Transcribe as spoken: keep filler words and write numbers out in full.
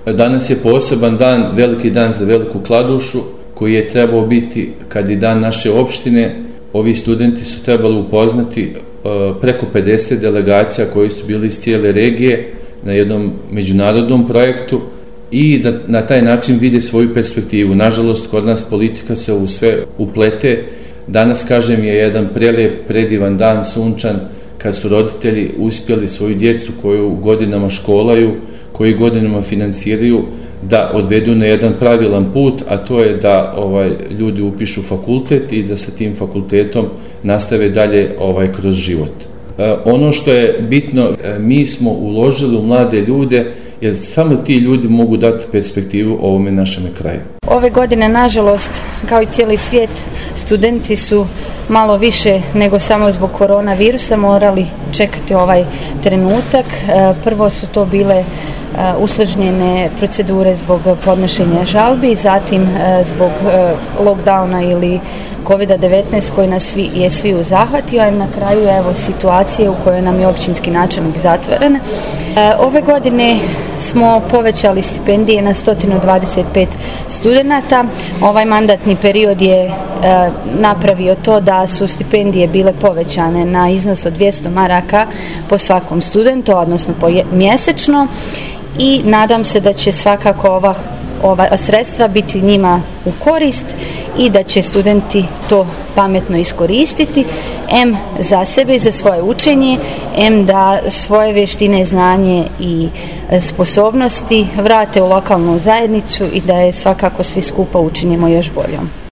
Danas je poseban dan, veliki dan za Veliku Kladušu, koji je trebao biti kad je dan naše opštine. Ovi studenti su trebali upoznati preko pedeset delegacija koji su bili iz cijele regije na jednom međunarodnom projektu i da na taj način vide svoju perspektivu. Nažalost, kod nas politika se u sve uplete. Danas, kažem, je jedan prelijep, predivan dan, sunčan, kad su roditelji uspjeli svoju djecu koju godinama školaju, koji godinama financiraju, da odvedu na jedan pravilan put, a to je da ovaj, ljudi upišu fakultet i da sa tim fakultetom nastave dalje ovaj, kroz život. E, ono što je bitno, e, mi smo uložili u mlade ljude, jer samo ti ljudi mogu dati perspektivu ovome našem kraju. Ove godine, nažalost, kao i cijeli svijet, studenti su malo više nego samo zbog koronavirusa morali čekati ovaj trenutak. Prvo su to bile usložnjene procedure zbog podnošenja žalbi, zatim zbog lockdowna ili kovid devetnaest koji nas svi, je svi uzahvatio, a na kraju evo situacije u kojoj nam je općinski načelnik zatvoren. Ove godine smo povećali stipendije na sto dvadeset pet studenata. Ovaj mandatni period je napravio to da su stipendije bile povećane na iznos od dvjesto maraka po svakom studentu, odnosno po mjesečno, i nadam se da će svakako ova ova sredstva biti njima u korist i da će studenti to pametno iskoristiti, em za sebe i za svoje učenje, em da svoje vještine, znanje i sposobnosti vrate u lokalnu zajednicu i da je svakako svi skupa učinimo još boljom.